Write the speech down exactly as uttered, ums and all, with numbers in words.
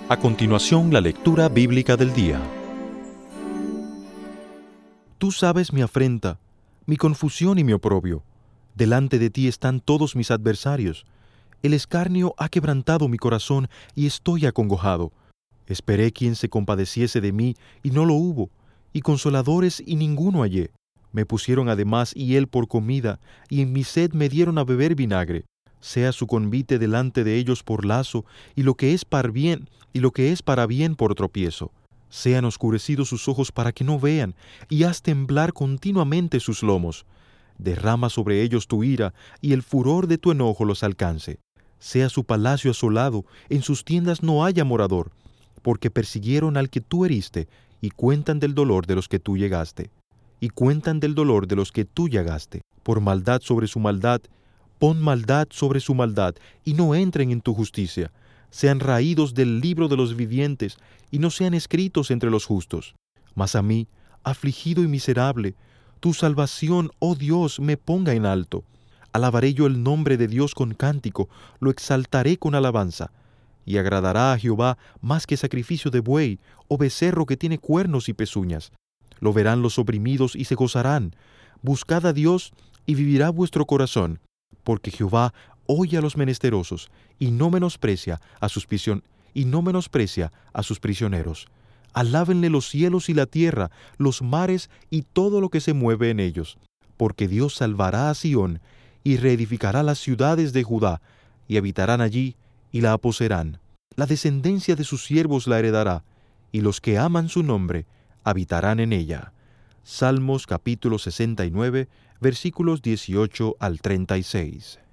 A continuación, la lectura bíblica del día. Tú sabes mi afrenta, mi confusión y mi oprobio. Delante de ti están todos mis adversarios. El escarnio ha quebrantado mi corazón y estoy acongojado. Esperé quien se compadeciese de mí y no lo hubo, y consoladores y ninguno hallé. Me pusieron además hiel por comida, y en mi sed me dieron a beber vinagre. Sea su convite delante de ellos por lazo, y lo que es para bien, y lo que es para bien por tropiezo. Sean oscurecidos sus ojos para que no vean, y haz temblar continuamente sus lomos. Derrama sobre ellos tu ira, y el furor de tu enojo los alcance. Sea su palacio asolado, en sus tiendas no haya morador, porque persiguieron al que tú heriste, y cuentan del dolor de los que tú llegaste. Y cuentan del dolor de los que tú llagaste. Por maldad sobre su maldad, pon maldad sobre su maldad, y no entren en tu justicia. Sean raídos del libro de los vivientes, y no sean escritos entre los justos. Mas a mí, afligido y miserable, tu salvación, oh Dios, me ponga en alto. Alabaré yo el nombre de Dios con cántico, lo exaltaré con alabanza. Y agradará a Jehová más que sacrificio de buey, o becerro que tiene cuernos y pezuñas. Lo verán los oprimidos y se gozarán. Buscad a Dios, y vivirá vuestro corazón. Porque Jehová oye a los menesterosos, y no menosprecia a sus prision- y no menosprecia a sus prisioneros. Alábenle los cielos y la tierra, los mares y todo lo que se mueve en ellos. Porque Dios salvará a Sión, y reedificará las ciudades de Judá, y habitarán allí, y la aposeerán. La descendencia de sus siervos la heredará, y los que aman su nombre habitarán en ella. Salmos capítulo sesenta y nueve, versículos dieciocho al treinta y seis.